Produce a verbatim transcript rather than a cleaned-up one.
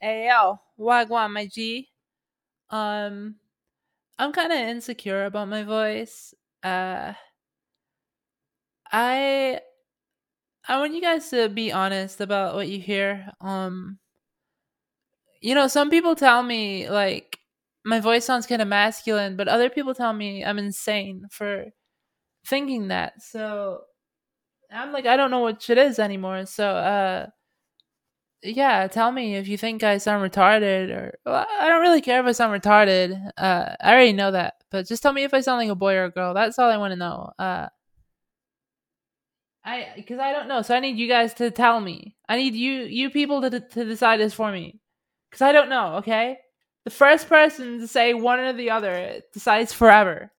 Hey yo, wagwan, my G. Um, I'm kind of insecure about my voice. Uh, I I want you guys to be honest about what you hear. Um, you know, some people tell me like my voice sounds kind of masculine, but other people tell me I'm insane for thinking that. So I'm like, I don't know what shit is anymore. So, uh, yeah, tell me if you think I sound retarded or well, I don't really care if I sound retarded. Uh, I already know that, but just tell me if I sound like a boy or a girl. That's all I want to know. Uh, I because I don't know, so I need you guys to tell me. I need you you people to to decide this for me, because I don't know. Okay, the first person to say one or the other decides forever.